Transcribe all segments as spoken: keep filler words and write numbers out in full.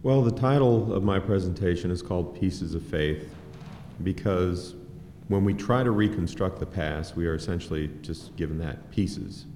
Well, the title of my presentation is called Pieces of Faith because when we try to reconstruct the past, we are essentially just given that, pieces.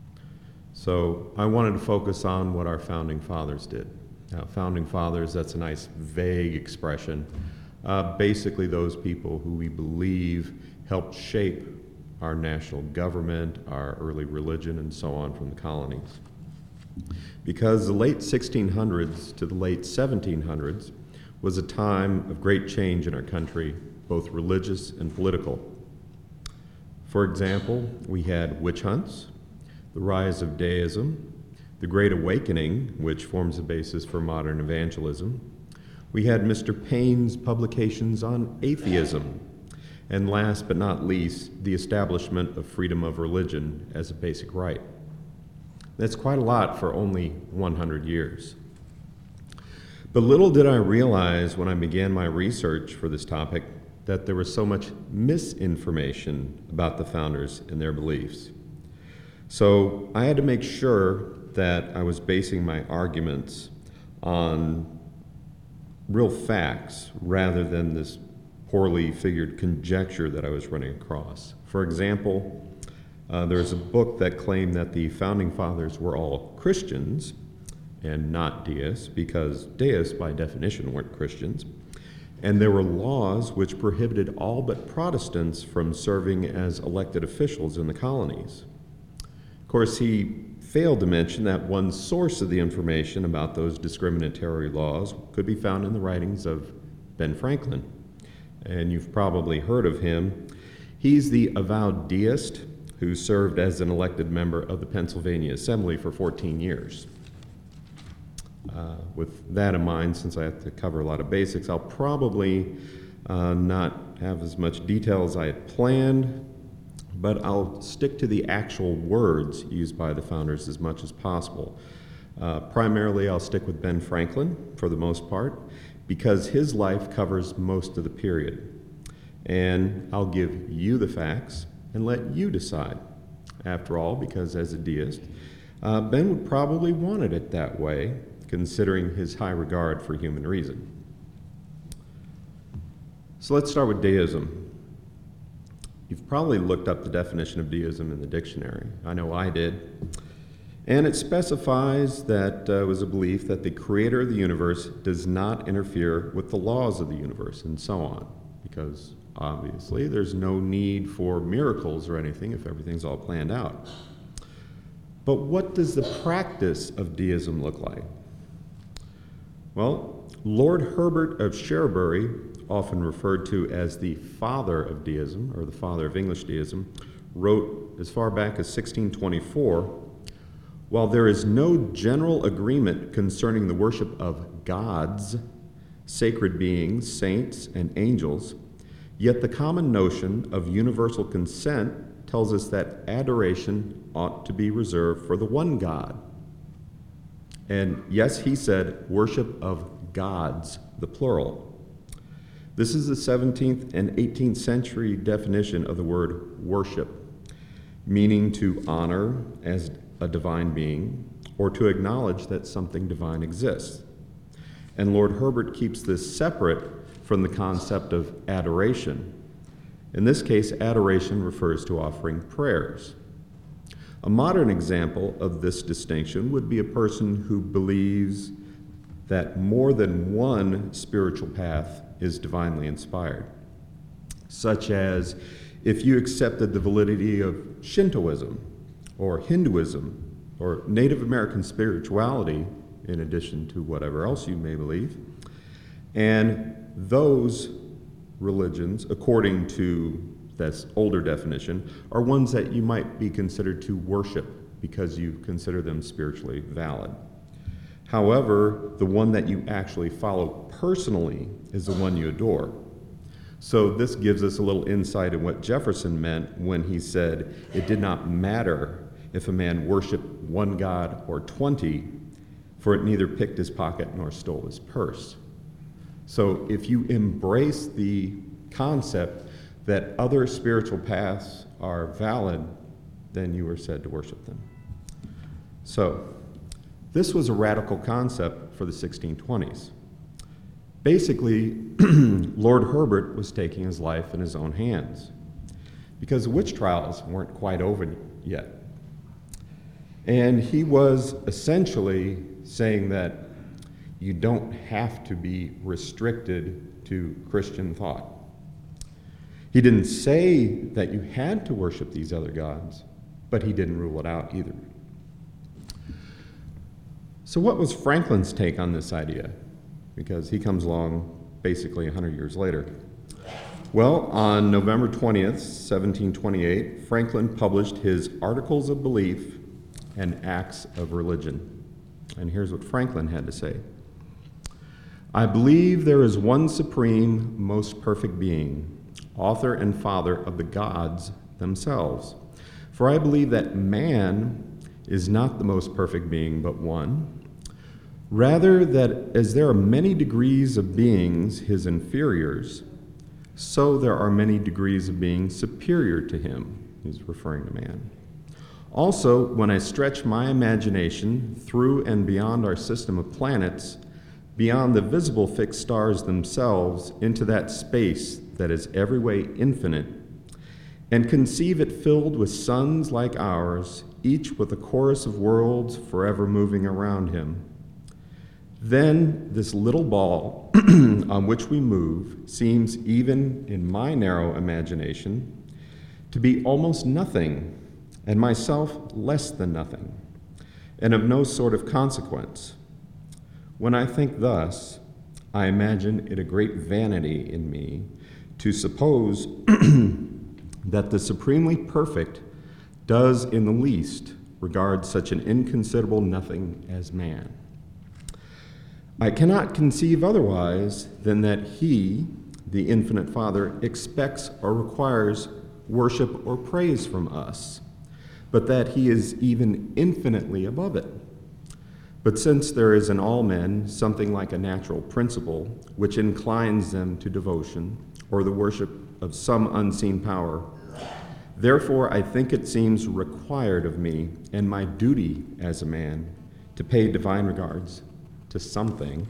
So I wanted to focus on what our founding fathers did. Now, founding fathers, that's a nice vague expression. Uh, basically those people who we believe helped shape our national government, our early religion, and so on from the colonies. Because the late sixteen hundreds to the late seventeen hundreds was a time of great change in our country, both religious and political. For example, we had witch hunts, the rise of deism, the Great Awakening, which forms the basis for modern evangelism. We had Mister Paine's publications on atheism, and last but not least, the establishment of freedom of religion as a basic right. That's quite a lot for only one hundred years. But little did I realize when I began my research for this topic that there was so much misinformation about the founders and their beliefs. So I had to make sure that I was basing my arguments on real facts rather than this poorly figured conjecture that I was running across. For example, uh, there's a book that claimed that the founding fathers were all Christians and not deists, because deists by definition weren't Christians. And there were laws which prohibited all but Protestants from serving as elected officials in the colonies. Of course, he failed to mention that one source of the information about those discriminatory laws could be found in the writings of Ben Franklin. And you've probably heard of him. He's the avowed deist who served as an elected member of the Pennsylvania Assembly for fourteen years. Uh, with that in mind, since I have to cover a lot of basics, I'll probably uh, not have as much detail as I had planned, but I'll stick to the actual words used by the founders as much as possible. Uh, primarily, I'll stick with Ben Franklin for the most part, because his life covers most of the period. And I'll give you the facts and let you decide. After all, because as a deist, uh, Ben would probably wanted it that way, considering his high regard for human reason. So let's start with deism. You've probably looked up the definition of deism in the dictionary. I know I did. And it specifies that uh, it was a belief that the creator of the universe does not interfere with the laws of the universe, and so on. Because obviously there's no need for miracles or anything if everything's all planned out. But what does the practice of deism look like? Well, Lord Herbert of Cherbury, often referred to as the father of deism, or the father of English deism, wrote as far back as sixteen twenty-four, "While there is no general agreement concerning the worship of gods, sacred beings, saints, and angels, yet the common notion of universal consent tells us that adoration ought to be reserved for the one God." And yes, he said worship of gods, the plural. This is the seventeenth and eighteenth century definition of the word worship, meaning to honor as a divine being or to acknowledge that something divine exists. And Lord Herbert keeps this separate from the concept of adoration. In this case, adoration refers to offering prayers. A modern example of this distinction would be a person who believes that more than one spiritual path is divinely inspired, such as if you accepted the validity of Shintoism or Hinduism or Native American spirituality, in addition to whatever else you may believe, and those religions, according to this older definition, are ones that you might be considered to worship because you consider them spiritually valid. However, the one that you actually follow personally is the one you adore. So this gives us a little insight in what Jefferson meant when he said it did not matter if a man worshiped one god or twenty, for it neither picked his pocket nor stole his purse. So if you embrace the concept that other spiritual paths are valid, then you are said to worship them. So, this was a radical concept for the sixteen twenties. Basically, Lord Herbert was taking his life in his own hands because the witch trials weren't quite over yet. And he was essentially saying that you don't have to be restricted to Christian thought. He didn't say that you had to worship these other gods, but he didn't rule it out either. So what was Franklin's take on this idea? Because he comes along basically one hundred years later. Well, on November twentieth, seventeen twenty-eight, Franklin published his Articles of Belief and Acts of Religion. And here's what Franklin had to say. I believe there is one supreme, most perfect being, author and father of the gods themselves. For I believe that man is not the most perfect being, but one. Rather, that as there are many degrees of beings, his inferiors, so there are many degrees of being superior to him. He's referring to man. Also, when I stretch my imagination through and beyond our system of planets, beyond the visible fixed stars themselves, into that space that is every way infinite, and conceive it filled with suns like ours, each with a chorus of worlds forever moving around him, then this little ball on which we move seems, even in my narrow imagination, to be almost nothing, and myself less than nothing, and of no sort of consequence. When I think thus, I imagine it a great vanity in me to suppose that the supremely perfect does in the least regard such an inconsiderable nothing as man. I cannot conceive otherwise than that he, the infinite Father, expects or requires worship or praise from us, but that he is even infinitely above it. But since there is in all men something like a natural principle which inclines them to devotion or the worship of some unseen power, therefore I think it seems required of me and my duty as a man to pay divine regards to something.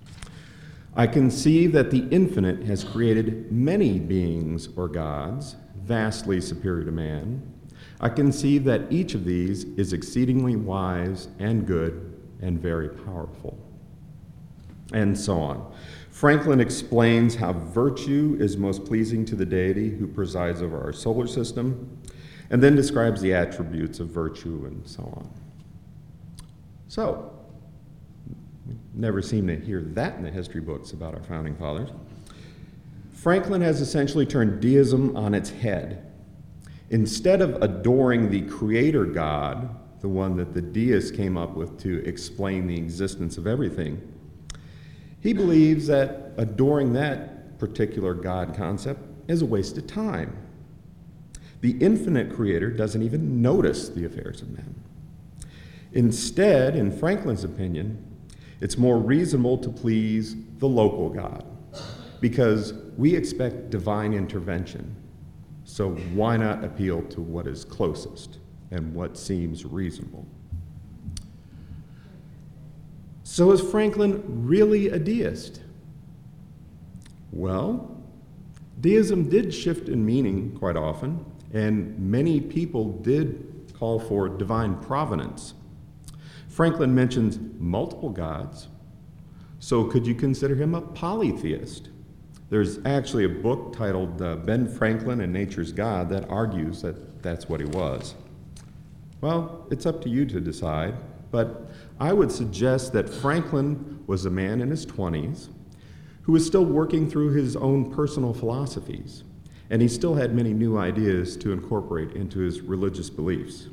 I conceive that the infinite has created many beings or gods, vastly superior to man. I conceive that each of these is exceedingly wise and good and very powerful. And so on. Franklin explains how virtue is most pleasing to the deity who presides over our solar system, and then describes the attributes of virtue and so on. So, never seem to hear that in the history books about our founding fathers. Franklin has essentially turned deism on its head. Instead of adoring the creator God, the one that the deists came up with to explain the existence of everything, he believes that adoring that particular God concept is a waste of time. The infinite creator doesn't even notice the affairs of men. Instead, in Franklin's opinion, it's more reasonable to please the local God because we expect divine intervention. So why not appeal to what is closest and what seems reasonable? So is Franklin really a deist? Well, deism did shift in meaning quite often, and many people did call for divine providence. Franklin mentions multiple gods, so could you consider him a polytheist? There's actually a book titled uh, Ben Franklin and Nature's God that argues that that's what he was. Well, it's up to you to decide, but I would suggest that Franklin was a man in his twenties who was still working through his own personal philosophies, and he still had many new ideas to incorporate into his religious beliefs.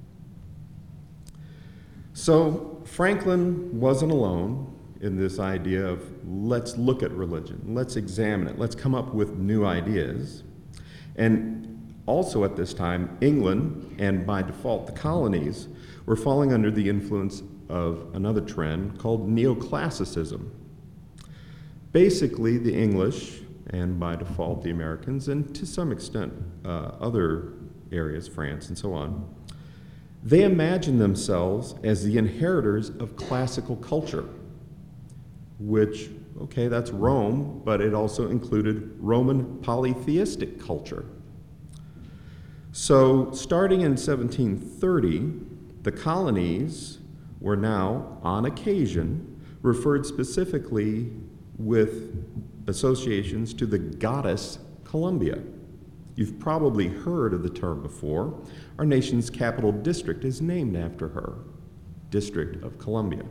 So Franklin wasn't alone in this idea of let's look at religion, let's examine it, let's come up with new ideas. And also at this time, England, and by default the colonies, were falling under the influence of another trend called neoclassicism. Basically, the English, and by default the Americans, and to some extent uh, other areas, France and so on, they imagined themselves as the inheritors of classical culture, which, okay, that's Rome, but it also included Roman polytheistic culture. So starting in seventeen thirty, the colonies were now, on occasion, referred specifically with associations to the goddess Columbia. You've probably heard of the term before. Our nation's capital district is named after her, District of Columbia.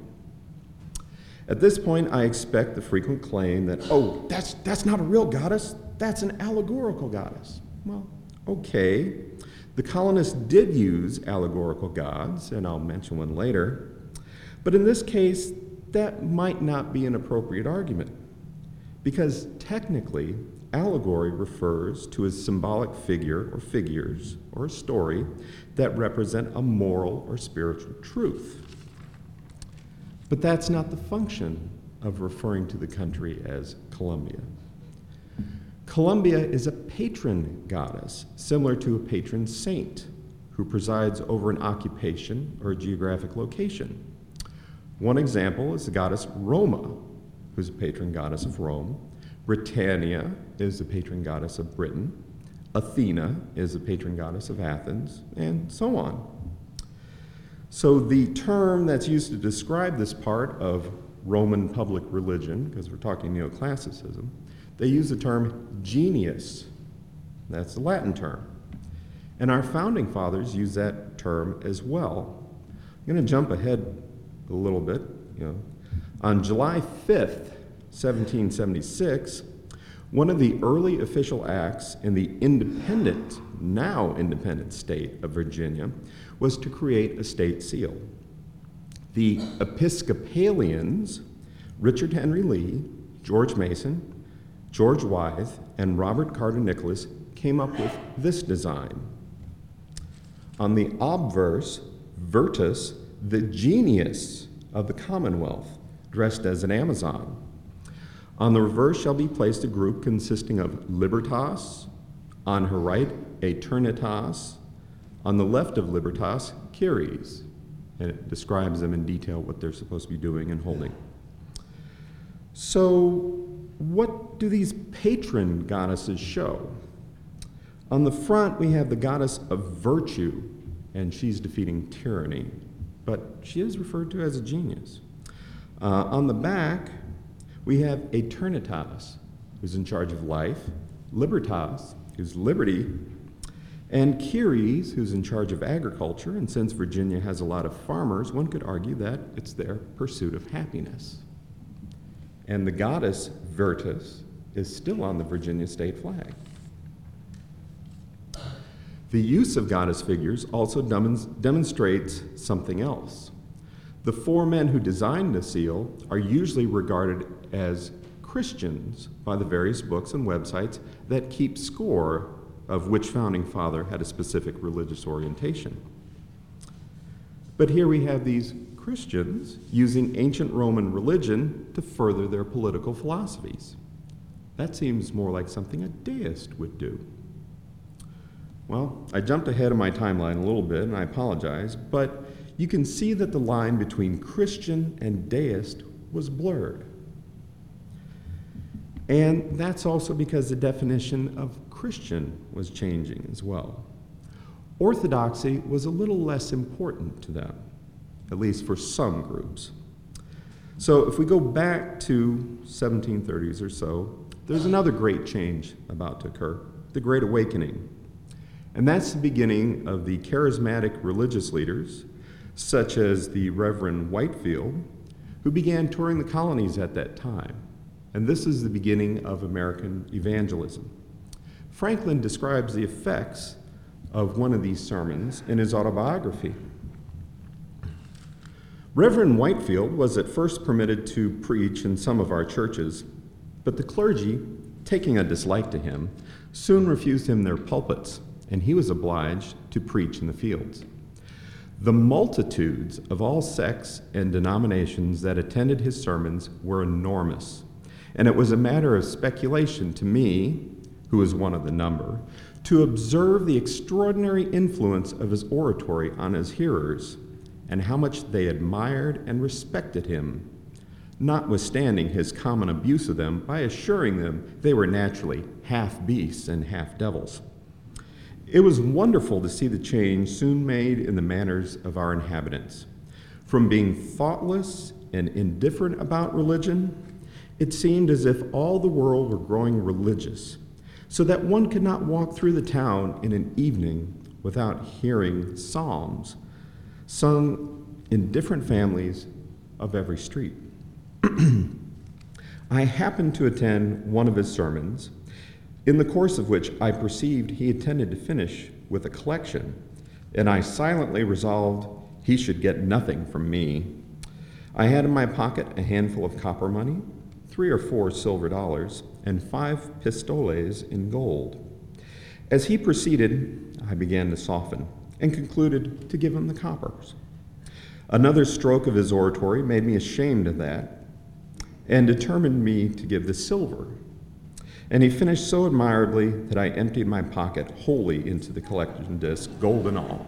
At this point, I expect the frequent claim that, oh, that's, that's not a real goddess, that's an allegorical goddess. Well, okay. The colonists did use allegorical gods, and I'll mention one later, but in this case, that might not be an appropriate argument, because technically, allegory refers to a symbolic figure or figures or a story that represent a moral or spiritual truth. But that's not the function of referring to the country as Columbia. Columbia is a patron goddess, similar to a patron saint who presides over an occupation or a geographic location. One example is the goddess Roma, who's a patron goddess of Rome. Britannia is the patron goddess of Britain. Athena is the patron goddess of Athens, and so on. So the term that's used to describe this part of Roman public religion, because we're talking neoclassicism, they use the term genius. That's the Latin term. And our founding fathers use that term as well. I'm going to jump ahead a little bit. You know. On July fifth, seventeen seventy-six, one of the early official acts in the independent, now independent state of Virginia was to create a state seal. The Episcopalians, Richard Henry Lee, George Mason, George Wythe, and Robert Carter Nicholas came up with this design. On the obverse, Virtus, the genius of the Commonwealth, dressed as an Amazon. On the reverse shall be placed a group consisting of Libertas, on her right, Aeternitas, on the left of Libertas, Kyries, and it describes them in detail what they're supposed to be doing and holding. So, what do these patron goddesses show? On the front, we have the goddess of virtue, and she's defeating tyranny, but she is referred to as a genius. Uh, on the back, we have Aeternitas, who's in charge of life, Libertas, who's liberty, and Kyries, who's in charge of agriculture, and since Virginia has a lot of farmers, one could argue that it's their pursuit of happiness. And the goddess Virtus is still on the Virginia state flag. The use of goddess figures also dem- demonstrates something else. The four men who designed the seal are usually regarded as Christians by the various books and websites that keep score of which founding father had a specific religious orientation. But here we have these Christians using ancient Roman religion to further their political philosophies. That seems more like something a deist would do. Well, I jumped ahead of my timeline a little bit, and I apologize, but you can see that the line between Christian and deist was blurred. And that's also because the definition of Christian was changing as well. Orthodoxy was a little less important to them, at least for some groups. So if we go back to seventeen thirties or so, there's another great change about to occur, the Great Awakening. And that's the beginning of the charismatic religious leaders, such as the Reverend Whitefield, who began touring the colonies at that time. And this is the beginning of American evangelism. Franklin describes the effects of one of these sermons in his autobiography. Reverend Whitefield was at first permitted to preach in some of our churches, but the clergy, taking a dislike to him, soon refused him their pulpits, and he was obliged to preach in the fields. The multitudes of all sects and denominations that attended his sermons were enormous, and it was a matter of speculation to me, who was one of the number, to observe the extraordinary influence of his oratory on his hearers and how much they admired and respected him, notwithstanding his common abuse of them by assuring them they were naturally half beasts and half devils. It was wonderful to see the change soon made in the manners of our inhabitants. From being thoughtless and indifferent about religion, it seemed as if all the world were growing religious, so that one could not walk through the town in an evening without hearing psalms sung in different families of every street. I happened to attend one of his sermons, in the course of which I perceived he intended to finish with a collection, and I silently resolved he should get nothing from me. I had in my pocket a handful of copper money, three or four silver dollars, and five pistoles in gold. As he proceeded, I began to soften, and concluded to give him the coppers. Another stroke of his oratory made me ashamed of that, and determined me to give the silver. And he finished so admirably that I emptied my pocket wholly into the collection disc, gold and all.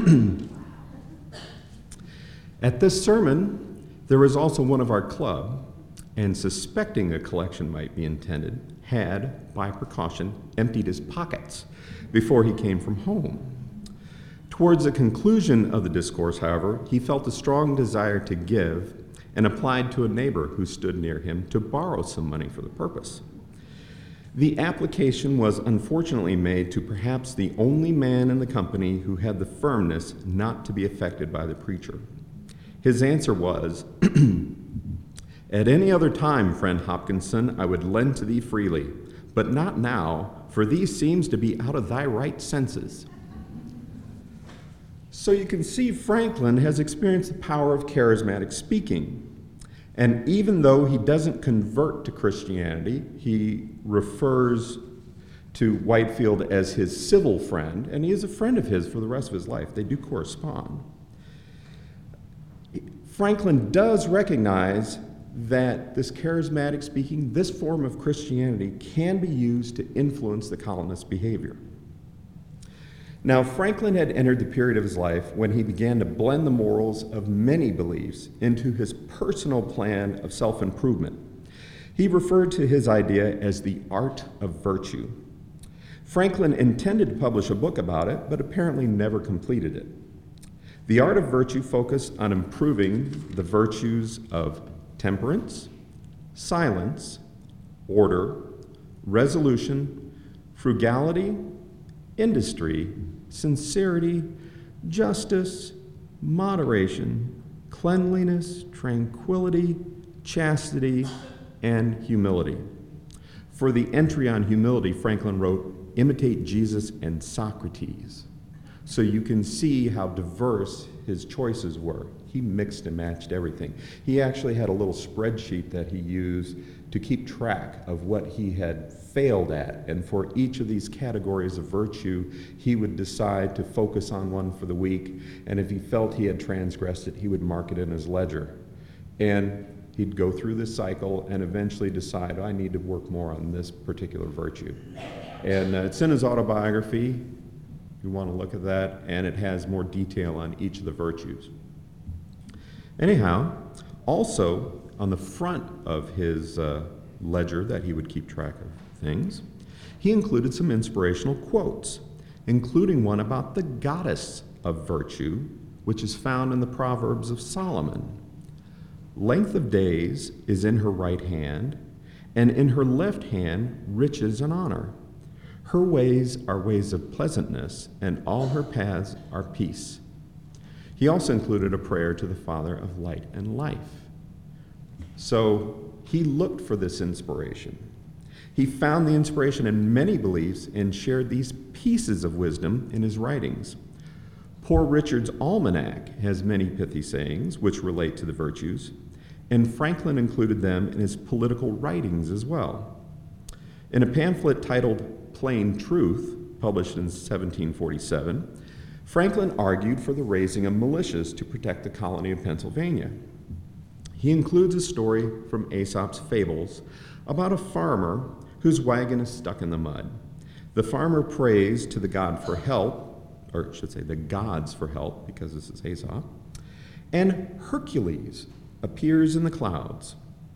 At this sermon, there was also one of our club, and suspecting a collection might be intended, had, by precaution, emptied his pockets before he came from home. Towards the conclusion of the discourse, however, he felt a strong desire to give, and applied to a neighbor who stood near him to borrow some money for the purpose. The application was unfortunately made to perhaps the only man in the company who had the firmness not to be affected by the preacher. His answer was, "At any other time, friend Hopkinson, I would lend to thee freely, but not now, for thee seems to be out of thy right senses." So you can see Franklin has experienced the power of charismatic speaking. And even though he doesn't convert to Christianity, he refers to Whitefield as his civil friend, and he is a friend of his for the rest of his life. They do correspond. Franklin does recognize that this charismatic speaking, this form of Christianity, can be used to influence the colonists' behavior. Now, Franklin had entered the period of his life when he began to blend the morals of many beliefs into his personal plan of self-improvement. He referred to his idea as the art of virtue. Franklin intended to publish a book about it, but apparently never completed it. The art of virtue focused on improving the virtues of temperance, silence, order, resolution, frugality, industry, sincerity, justice, moderation, cleanliness, tranquility, chastity, and humility. For the entry on humility, Franklin wrote, "Imitate Jesus and Socrates." So you can see how diverse his choices were. He mixed and matched everything. He actually had a little spreadsheet that he used to keep track of what he had failed at. And for each of these categories of virtue, he would decide to focus on one for the week. And if he felt he had transgressed it, he would mark it in his ledger. And he'd go through this cycle and eventually decide, oh, I need to work more on this particular virtue. And uh, it's in his autobiography. You want to look at that, and it has more detail on each of the virtues. Anyhow, also on the front of his uh, ledger that he would keep track of things, he included some inspirational quotes, including one about the goddess of virtue, which is found in the Proverbs of Solomon. Length of days is in her right hand, and in her left hand riches and honor. Her ways are ways of pleasantness, and all her paths are peace. He also included a prayer to the Father of light and life. So he looked for this inspiration. He found the inspiration in many beliefs and shared these pieces of wisdom in his writings. Poor Richard's Almanac has many pithy sayings which relate to the virtues, and Franklin included them in his political writings as well. In a pamphlet titled Plain Truth, published in seventeen forty-seven, Franklin argued for the raising of militias to protect the colony of Pennsylvania. He includes a story from Aesop's Fables about a farmer whose wagon is stuck in the mud. The farmer prays to the god for help, or I should say the gods for help, because this is Aesop, and Hercules appears in the clouds.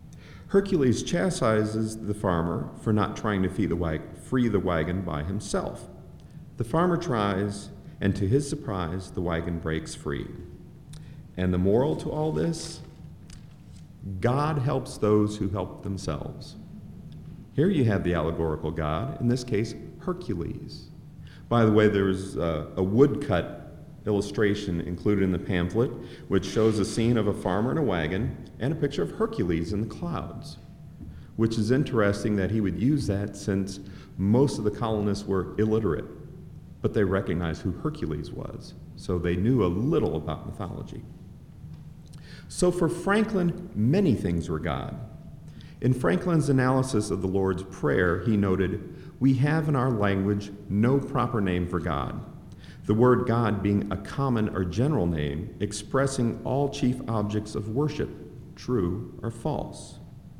Hercules chastises the farmer for not trying to free the, wag- free the wagon by himself. The farmer tries, and to his surprise, the wagon breaks free. And the moral to all this? God helps those who help themselves. Here you have the allegorical God, in this case, Hercules. By the way, there's a, a woodcut illustration included in the pamphlet, which shows a scene of a farmer in a wagon and a picture of Hercules in the clouds, which is interesting that he would use that since most of the colonists were illiterate, but they recognized who Hercules was, so they knew a little about mythology. So for Franklin, many things were God. In Franklin's analysis of the Lord's Prayer, he noted, "We have in our language no proper name for God, the word God being a common or general name expressing all chief objects of worship, true or false."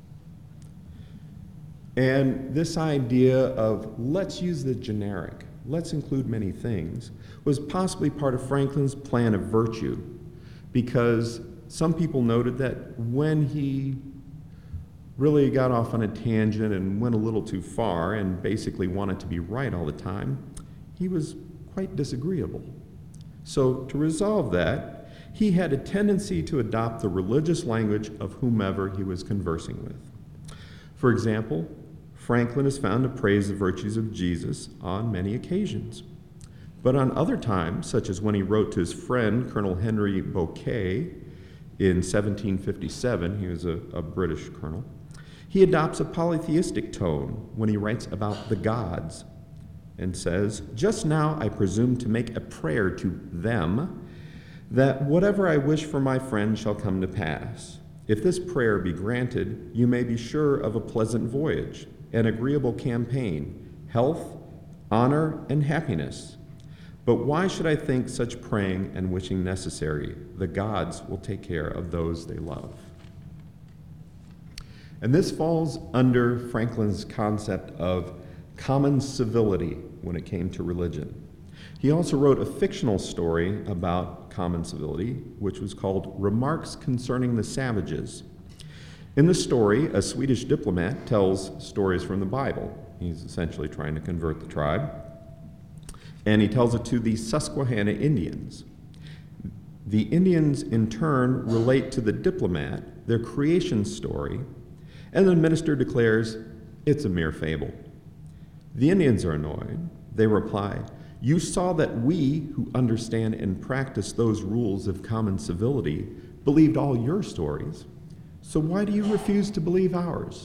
And this idea of let's use the generic, let's include many things, was possibly part of Franklin's plan of virtue, because some people noted that when he really got off on a tangent and went a little too far and basically wanted to be right all the time, he was quite disagreeable. So to resolve that, he had a tendency to adopt the religious language of whomever he was conversing with. For example, Franklin is found to praise the virtues of Jesus on many occasions. But on other times, such as when he wrote to his friend Colonel Henry Bouquet in seventeen fifty-seven, he was a, a British colonel, he adopts a polytheistic tone when he writes about the gods and says, "Just now I presume to make a prayer to them, that whatever I wish for my friend shall come to pass. If this prayer be granted, you may be sure of a pleasant voyage, an agreeable campaign, health, honor, and happiness. But why should I think such praying and wishing necessary? The gods will take care of those they love." And this falls under Franklin's concept of common civility when it came to religion. He also wrote a fictional story about common civility, which was called Remarks Concerning the Savages. In the story, a Swedish diplomat tells stories from the Bible. He's essentially trying to convert the tribe. And he tells it to the Susquehanna Indians. The Indians, in turn, relate to the diplomat their creation story, and the minister declares it's a mere fable. The Indians are annoyed. They reply, "You saw that we, who understand and practice those rules of common civility, believed all your stories. So why do you refuse to believe ours?"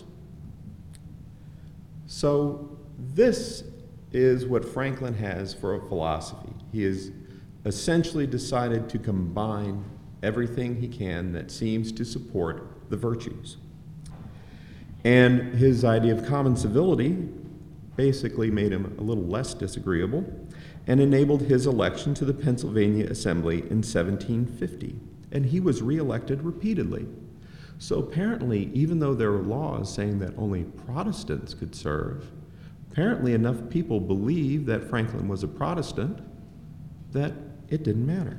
So this is what Franklin has for a philosophy. He has essentially decided to combine everything he can that seems to support the virtues. And his idea of common civility basically made him a little less disagreeable and enabled his election to the Pennsylvania Assembly in seventeen fifty. And he was reelected repeatedly. So apparently, even though there were laws saying that only Protestants could serve, apparently enough people believed that Franklin was a Protestant that it didn't matter.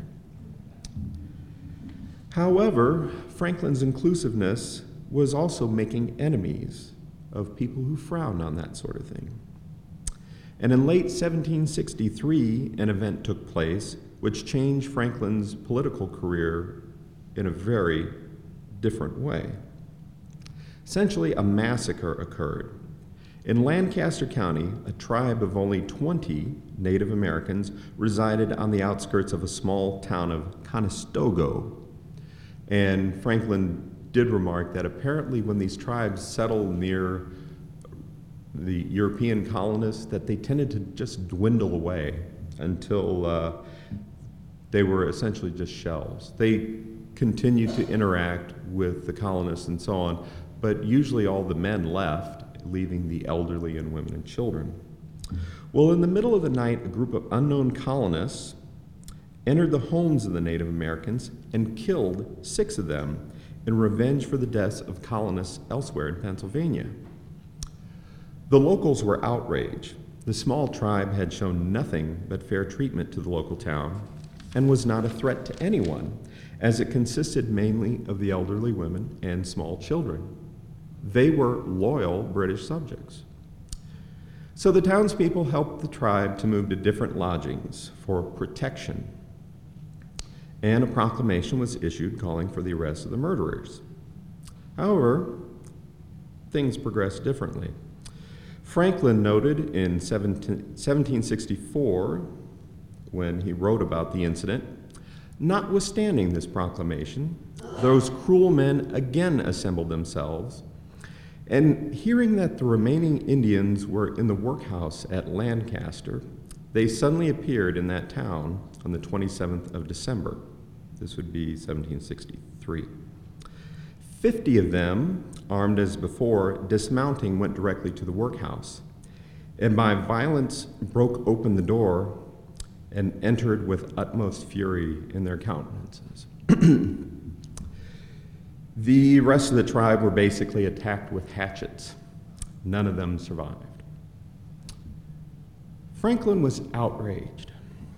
However, Franklin's inclusiveness was also making enemies of people who frowned on that sort of thing. And in late seventeen sixty-three, an event took place which changed Franklin's political career in a very different way. Essentially, a massacre occurred. In Lancaster County, a tribe of only twenty Native Americans resided on the outskirts of a small town of Conestogo. And Franklin did remark that apparently when these tribes settled near the European colonists, that they tended to just dwindle away until uh, they were essentially just shells. They continued to interact with the colonists and so on, but usually all the men left, leaving the elderly and women and children. Well, in the middle of the night, a group of unknown colonists entered the homes of the Native Americans and killed six of them in revenge for the deaths of colonists elsewhere in Pennsylvania. The locals were outraged. The small tribe had shown nothing but fair treatment to the local town and was not a threat to anyone, as it consisted mainly of the elderly women and small children. they were loyal British subjects. So the townspeople helped the tribe to move to different lodgings for protection, and a proclamation was issued calling for the arrest of the murderers. However, things progressed differently. Franklin noted in seventeen sixty-four, when he wrote about the incident, "Notwithstanding this proclamation, those cruel men again assembled themselves, and hearing that the remaining Indians were in the workhouse at Lancaster, they suddenly appeared in that town on the twenty-seventh of December. This would be seventeen sixty-three. Fifty of them, armed as before, dismounting, went directly to the workhouse, and by violence broke open the door and entered with utmost fury in their countenances." The rest of the tribe were basically attacked with hatchets. None of them survived. Franklin was outraged.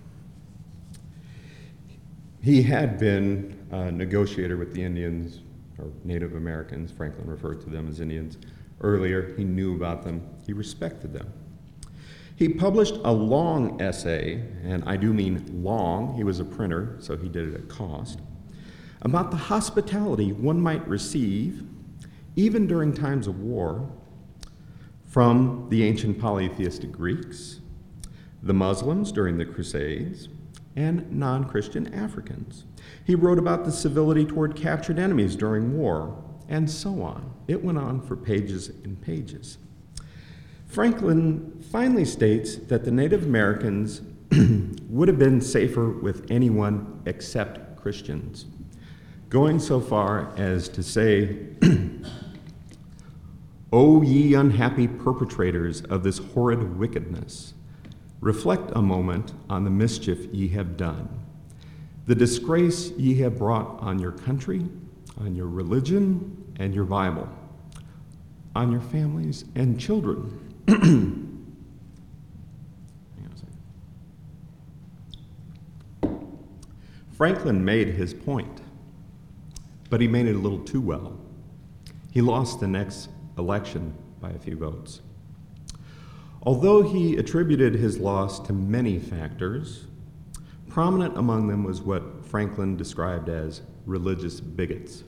He had been a negotiator with the Indians, or Native Americans. Franklin referred to them as Indians. Earlier, he knew about them. He respected them. He published a long essay, and I do mean long. He was a printer, so he did it at cost, about the hospitality one might receive, even during times of war, from the ancient polytheistic Greeks, the Muslims during the Crusades, and non-Christian Africans. He wrote about the civility toward captured enemies during war, and so on. It went on for pages and pages. Franklin finally states that the Native Americans would have been safer with anyone except Christians, going so far as to say, "O ye unhappy perpetrators of this horrid wickedness, reflect a moment on the mischief ye have done, the disgrace ye have brought on your country, on your religion and your Bible, on your families and children." Hang on a second. Franklin made his point, but he made it a little too well. He lost the next election by a few votes. Although he attributed his loss to many factors, prominent among them was what Franklin described as religious bigots.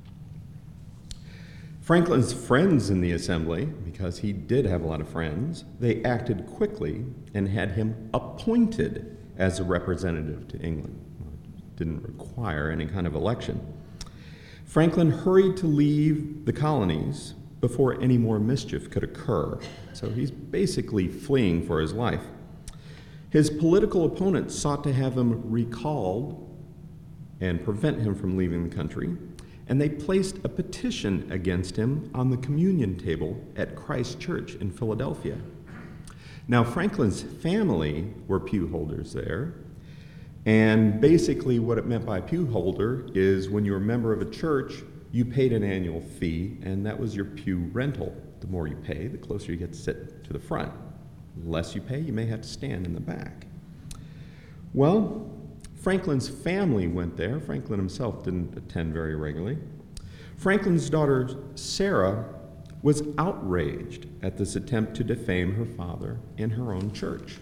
Franklin's friends in the assembly, because he did have a lot of friends, they acted quickly and had him appointed as a representative to England. It didn't require any kind of election. Franklin hurried to leave the colonies before any more mischief could occur. So he's basically fleeing for his life. His political opponents sought to have him recalled and prevent him from leaving the country, and they placed a petition against him on the communion table at Christ Church in Philadelphia. Now, Franklin's family were pew holders there, and basically what it meant by pew holder is when you're a member of a church, you paid an annual fee, and that was your pew rental. The more you pay, the closer you get to sit to the front. The less you pay, you may have to stand in the back. Well, Franklin's family went there. Franklin himself didn't attend very regularly. Franklin's daughter, Sarah, was outraged at this attempt to defame her father in her own church.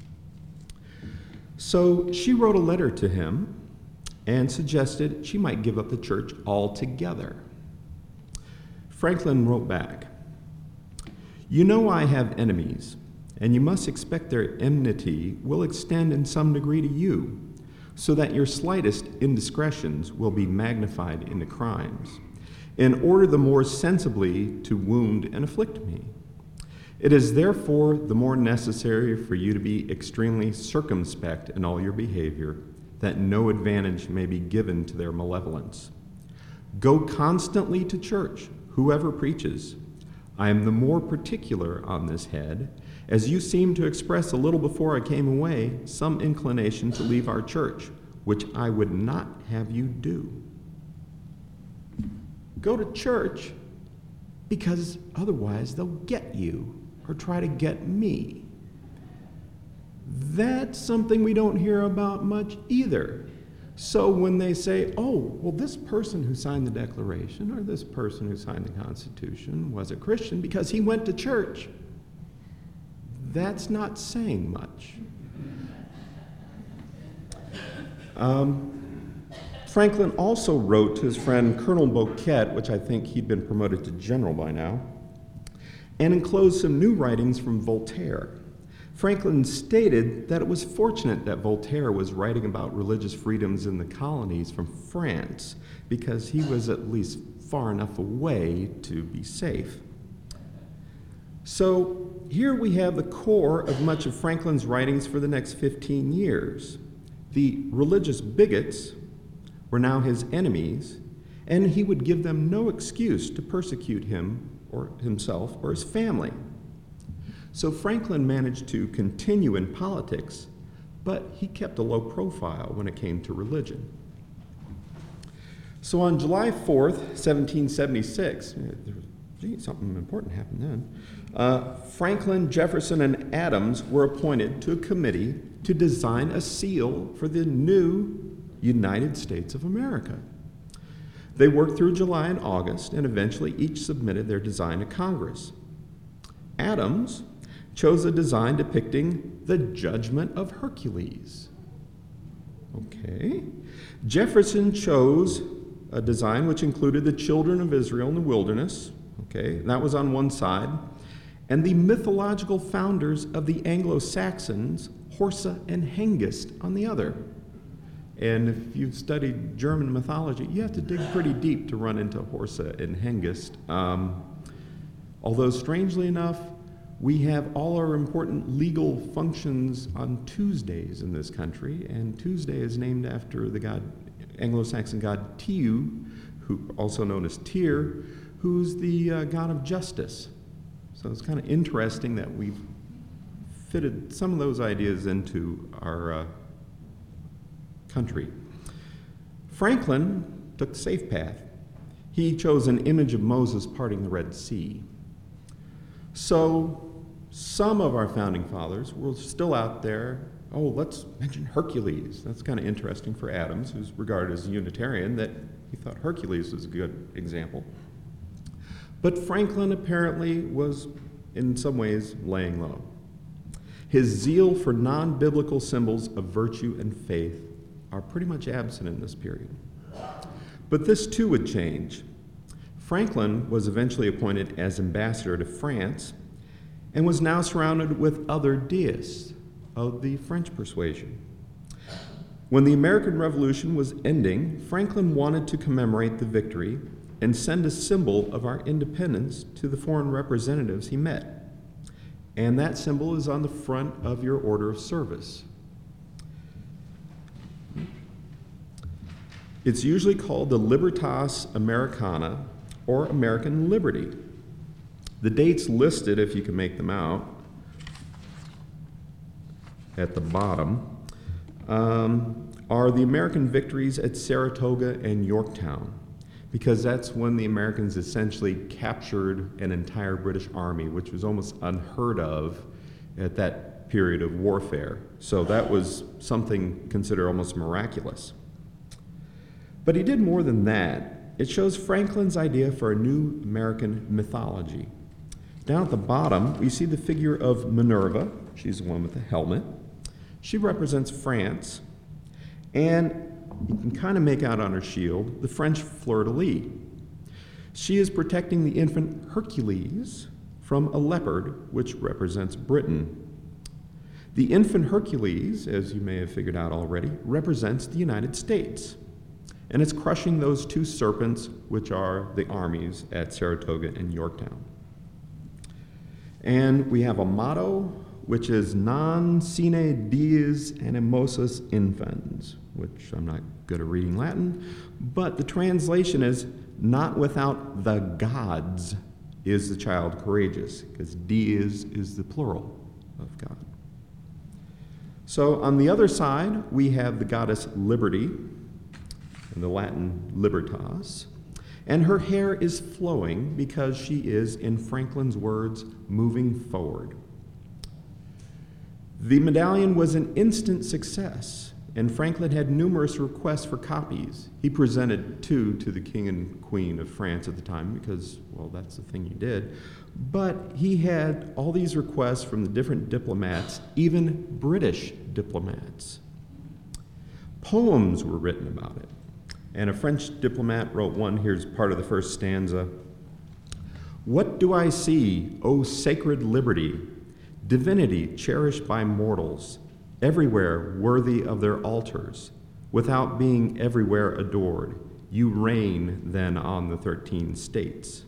So she wrote a letter to him and suggested she might give up the church altogether. Franklin wrote back, "You know I have enemies, and you must expect their enmity will extend in some degree to you, so that your slightest indiscretions will be magnified into crimes, in order the more sensibly to wound and afflict me. It is therefore the more necessary for you to be extremely circumspect in all your behavior, that no advantage may be given to their malevolence. Go constantly to church, whoever preaches. I am the more particular on this head, as you seem to express a little before I came away some inclination to leave our church, which I would not have you do." Go to church because otherwise they'll get you or try to get me. That's something we don't hear about much either. So when they say, oh, well, this person who signed the Declaration or this person who signed the Constitution was a Christian because he went to church, that's not saying much. Um, Franklin also wrote to his friend Colonel Bouquet, which I think he'd been promoted to general by now, and enclosed some new writings from Voltaire. Franklin stated that it was fortunate that Voltaire was writing about religious freedoms in the colonies from France, because he was at least far enough away to be safe. So here we have the core of much of Franklin's writings for the next fifteen years. The religious bigots were now his enemies, and he would give them no excuse to persecute him or himself or his family. So Franklin managed to continue in politics, but he kept a low profile when it came to religion. So on July fourth, seventeen seventy-six, gee, something important happened then, uh, Franklin, Jefferson, and Adams were appointed to a committee to design a seal for the new United States of America. They worked through July and August, and eventually each submitted their design to Congress. Adams chose a design depicting the Judgment of Hercules. Okay. Jefferson chose a design which included the children of Israel in the wilderness. Okay, that was on one side. And the mythological founders of the Anglo-Saxons, Horsa and Hengist, on the other. And if you've studied German mythology, you have to dig pretty deep to run into Horsa and Hengist. Um, although, strangely enough, we have all our important legal functions on Tuesdays in this country, and Tuesday is named after the god, Anglo-Saxon god Tiu, who also known as Tyr, who's the uh, god of justice. So it's kind of interesting that we've fitted some of those ideas into our uh, country. Franklin took the safe path. He chose an image of Moses parting the Red Sea. So some of our founding fathers were still out there. Oh, let's mention Hercules. That's kind of interesting for Adams, who's regarded as a Unitarian, that he thought Hercules was a good example. But Franklin apparently was, in some ways, laying low. His zeal for non-biblical symbols of virtue and faith are pretty much absent in this period. But this too would change. Franklin was eventually appointed as ambassador to France and was now surrounded with other deists of the French persuasion. When the American Revolution was ending, Franklin wanted to commemorate the victory and send a symbol of our independence to the foreign representatives he met. And that symbol is on the front of your order of service. It's usually called the Libertas Americana, or American Liberty. The dates listed, if you can make them out, at the bottom, um, are the American victories at Saratoga and Yorktown, because that's when the Americans essentially captured an entire British army, which was almost unheard of at that period of warfare. So that was something considered almost miraculous. But he did more than that. It shows Franklin's idea for a new American mythology. Down at the bottom, we see the figure of Minerva. She's the one with the helmet. She represents France. And you can kind of make out on her shield the French fleur-de-lis. She is protecting the infant Hercules from a leopard, which represents Britain. The infant Hercules, as you may have figured out already, represents the United States. And it's crushing those two serpents, which are the armies at Saratoga and Yorktown. And we have a motto, which is non sine dies animosus infans, which I'm not good at reading Latin, but the translation is, not without the gods is the child courageous, because dies is the plural of God. So on the other side, we have the goddess Liberty, in the Latin libertas, and her hair is flowing because she is, in Franklin's words, moving forward. The medallion was an instant success, and Franklin had numerous requests for copies. He presented two to the King and Queen of France at the time because, well, that's the thing he did. But he had all these requests from the different diplomats, even British diplomats. Poems were written about it. And a French diplomat wrote one. Here's part of the first stanza. What do I see, O sacred liberty, divinity cherished by mortals, everywhere worthy of their altars, without being everywhere adored? You reign then on the thirteen states.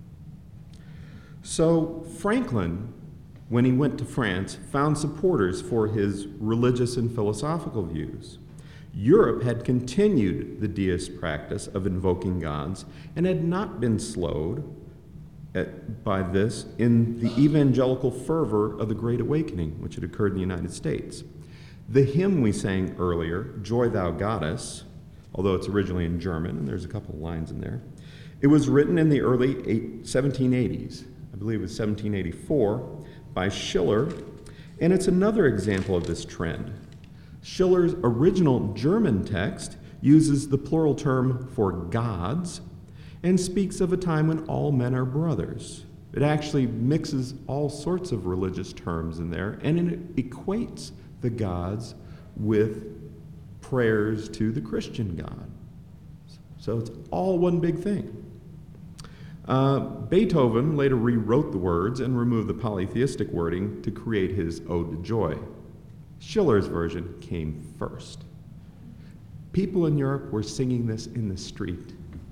So Franklin, when he went to France, found supporters for his religious and philosophical views. Europe had continued the deist practice of invoking gods and had not been slowed at, by this in the evangelical fervor of the Great Awakening, which had occurred in the United States. The hymn we sang earlier, Joy Thou Goddess, although it's originally in German, and there's a couple of lines in there, it was written in the early seventeen eighties. I believe it was seventeen eighty-four, by Schiller, and it's another example of this trend. Schiller's original German text uses the plural term for gods and speaks of a time when all men are brothers. It actually mixes all sorts of religious terms in there, and it equates the gods with prayers to the Christian God. So it's all one big thing. Uh, Beethoven later rewrote the words and removed the polytheistic wording to create his Ode to Joy. Schiller's version came first. People in Europe were singing this in the street.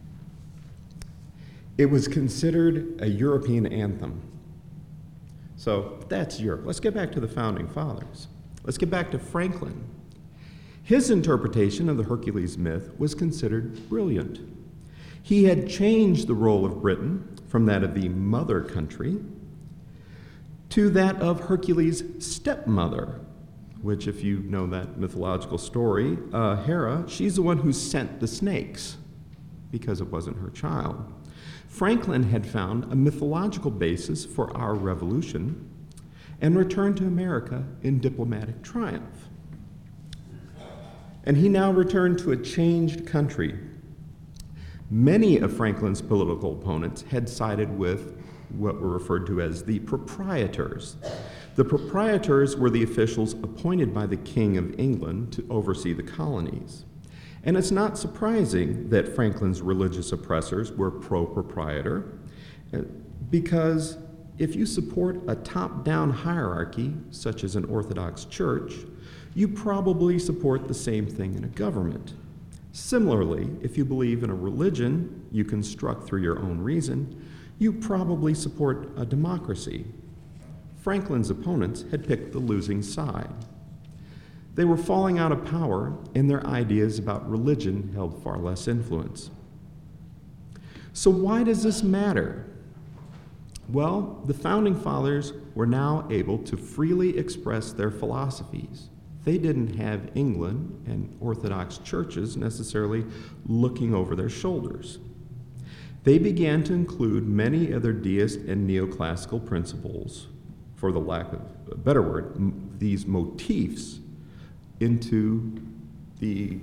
It was considered a European anthem. So that's Europe. Let's get back to the founding fathers. Let's get back to Franklin. His interpretation of the Hercules myth was considered brilliant. He had changed the role of Britain from that of the mother country to that of Hercules' stepmother, which, if you know that mythological story, uh, Hera, she's the one who sent the snakes because it wasn't her child. Franklin had found a mythological basis for our revolution and returned to America in diplomatic triumph. And he now returned to a changed country. Many of Franklin's political opponents had sided with what were referred to as the proprietors. The proprietors were the officials appointed by the King of England to oversee the colonies. And it's not surprising that Franklin's religious oppressors were pro-proprietor, because if you support a top-down hierarchy, such as an Orthodox church, you probably support the same thing in a government. Similarly, if you believe in a religion you construct through your own reason, you probably support a democracy. Franklin's opponents had picked the losing side. They were falling out of power, and their ideas about religion held far less influence. So why does this matter? Well, the Founding Fathers were now able to freely express their philosophies. They didn't have England and Orthodox churches necessarily looking over their shoulders. They began to include many other deist and neoclassical principles, for the lack of a better word, m- these motifs into the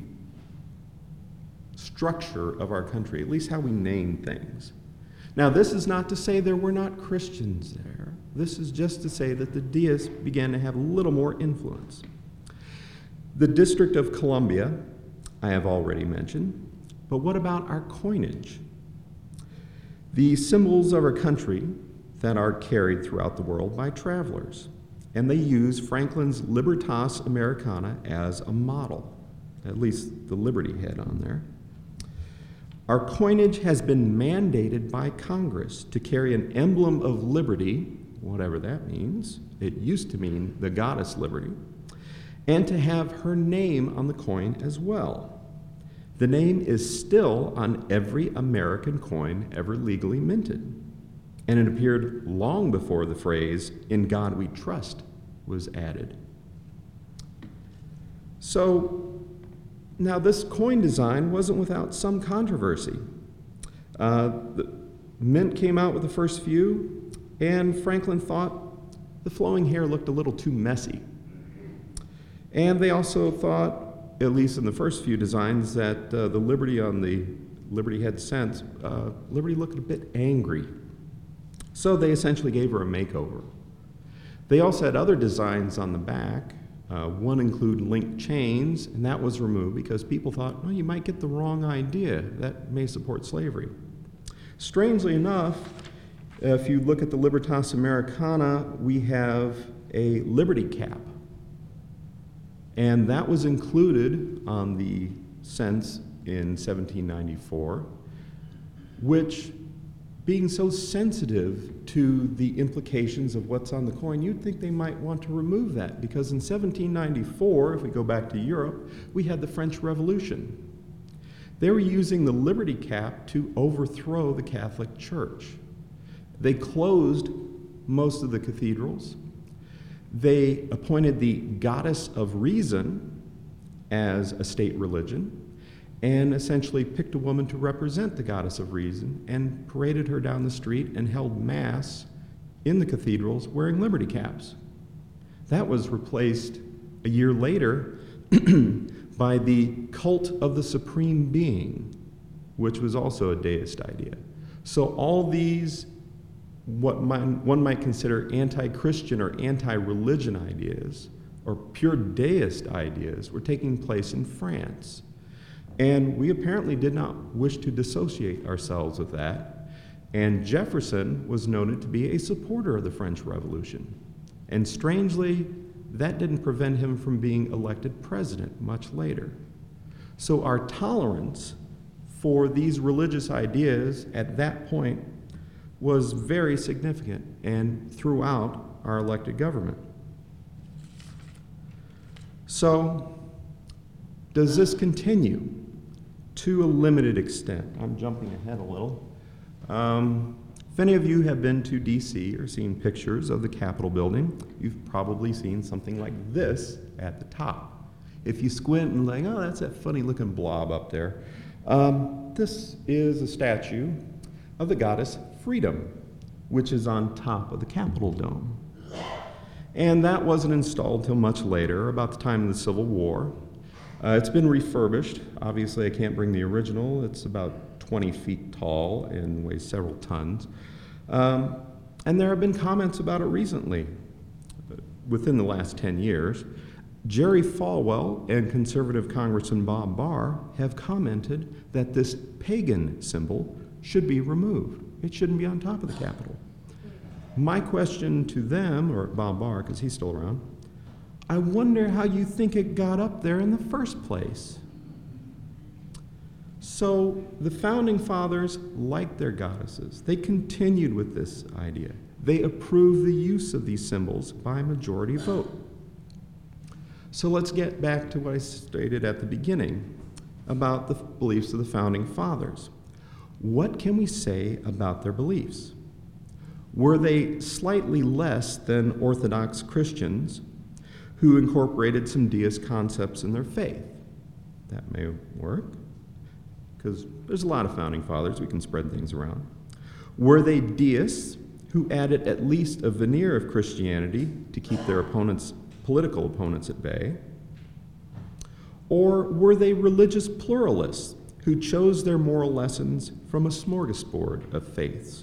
structure of our country, at least how we name things. Now, this is not to say there were not Christians there. This is just to say that the deists began to have a little more influence. The District of Columbia, I have already mentioned, but what about our coinage? The symbols of our country that are carried throughout the world by travelers, and they use Franklin's Libertas Americana as a model, at least the Liberty head on there. Our coinage has been mandated by Congress to carry an emblem of liberty, whatever that means. It used to mean the goddess Liberty, and to have her name on the coin as well. The name is still on every American coin ever legally minted, and it appeared long before the phrase, "In God We Trust," was added. So, now this coin design wasn't without some controversy. Uh, the Mint came out with the first few, and Franklin thought the flowing hair looked a little too messy. And they also thought at least in the first few designs, that uh, the Liberty on the Liberty Head Sense, uh, Liberty looked a bit angry. So they essentially gave her a makeover. They also had other designs on the back. Uh, one included linked chains, and that was removed because people thought, well, you might get the wrong idea. That may support slavery. Strangely enough, if you look at the Libertas Americana, we have a liberty cap. And that was included on the Sense in seventeen ninety-four, which, being so sensitive to the implications of what's on the coin, you'd think they might want to remove that, because in seventeen ninety-four, if we go back to Europe, we had the French Revolution. They were using the liberty cap to overthrow the Catholic Church. They closed most of the cathedrals. They appointed the Goddess of Reason as a state religion, and essentially picked a woman to represent the Goddess of Reason and paraded her down the street and held Mass in the cathedrals wearing liberty caps. That was replaced a year later by the cult of the Supreme Being, which was also a deist idea. So all these, what one might consider anti-Christian or anti-religion ideas, or pure deist ideas, were taking place in France. And we apparently did not wish to dissociate ourselves with that. And Jefferson was noted to be a supporter of the French Revolution. And strangely, that didn't prevent him from being elected president much later. So our tolerance for these religious ideas at that point was very significant and throughout our elected government. So, does this continue? To a limited extent. I'm jumping ahead a little. Um, if any of you have been to D C or seen pictures of the Capitol building, you've probably seen something like this at the top. If you squint and like, oh, that's that funny looking blob up there. Um, this is a statue of the goddess Freedom, which is on top of the Capitol dome. And that wasn't installed till much later, about the time of the Civil War. Uh, it's been refurbished. Obviously, I can't bring the original. It's about twenty feet tall and weighs several tons. Um, and there have been comments about it recently, within the last ten years. Jerry Falwell and conservative Congressman Bob Barr have commented that this pagan symbol should be removed. It shouldn't be on top of the Capitol. My question to them, or Bob Barr, because he's still around, I wonder how you think it got up there in the first place. So the Founding Fathers liked their goddesses. They continued with this idea. They approved the use of these symbols by majority vote. So let's get back to what I stated at the beginning about the beliefs of the Founding Fathers. What can we say about their beliefs? Were they slightly less than Orthodox Christians who incorporated some deist concepts in their faith? That may work, because there's a lot of Founding Fathers. We can spread things around. Were they deists who added at least a veneer of Christianity to keep their opponents, political opponents, at bay? Or were they religious pluralists who chose their moral lessons from a smorgasbord of faiths?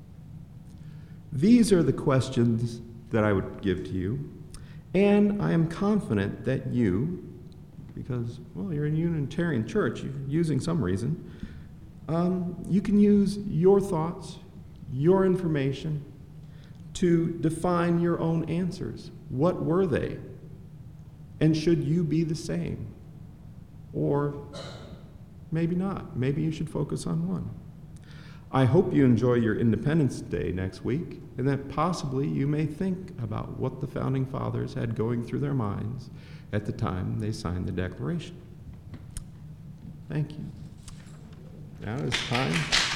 These are the questions that I would give to you. And I am confident that you, because, well, you're in a Unitarian church, you're using some reason, um, you can use your thoughts, your information, to define your own answers. What were they? And should you be the same? Or maybe not. Maybe you should focus on one. I hope you enjoy your Independence Day next week, and that possibly you may think about what the Founding Fathers had going through their minds at the time they signed the Declaration. Thank you. Now it's time.